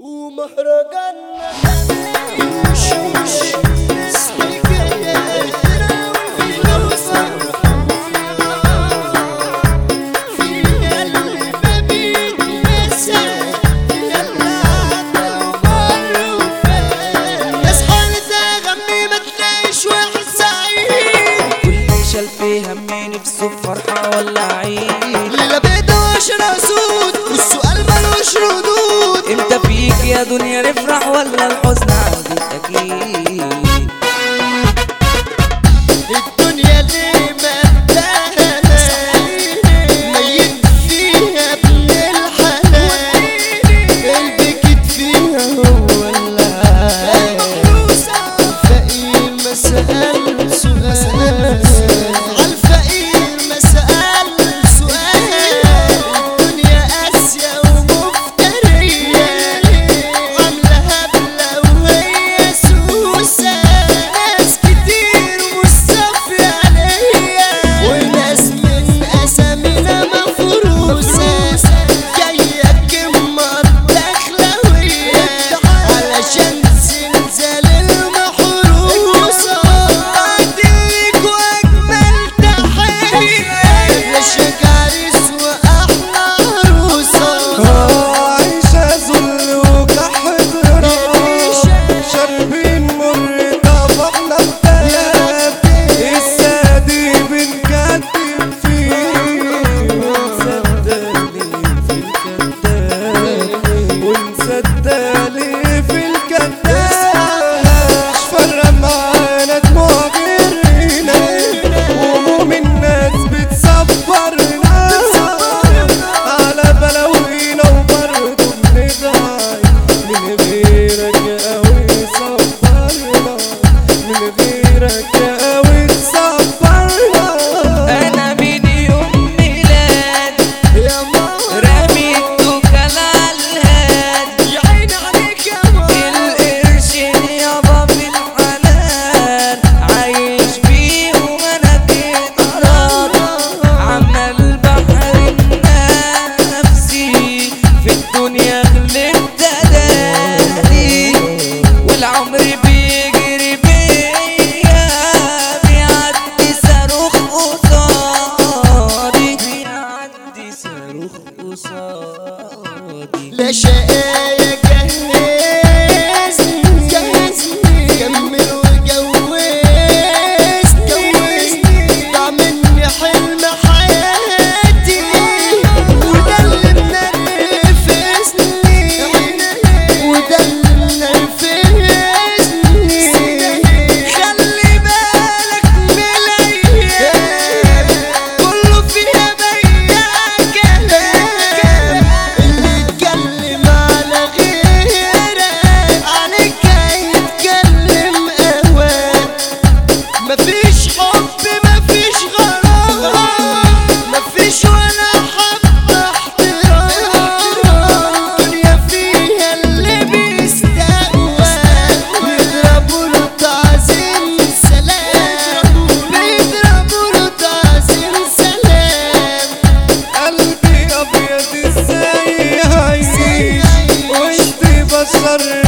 ومهرجاننا همي نفسه بفرحة ولا عيد ليلة بيضة وعشرة سود والسؤال ملوش ردود. امتى فيك يا دنيا نفرح ولا الحزن عادي أكيد؟ الدنيا ليه مبدأها ميت فيها ابن الحلال البكت فيها هو العال الفقير ما سأل سؤال لا شقايا جهزني كمل وجوزني ضاع مني حلم حياتي وده اللي منرفزني خلي بالك من الايام كله فيها بيا كلام اللي اتكلم على غيرك عليك هيتكلم اوان. مفيش حب مفيش غرام مفيش ولا حب احترام الدنيا فيها اللي بيستقوى بيضربوا له تعظيم سلام بيضربوا له تعظيم سلام. قلبي أبيض ازاي هيعيش وسط بشر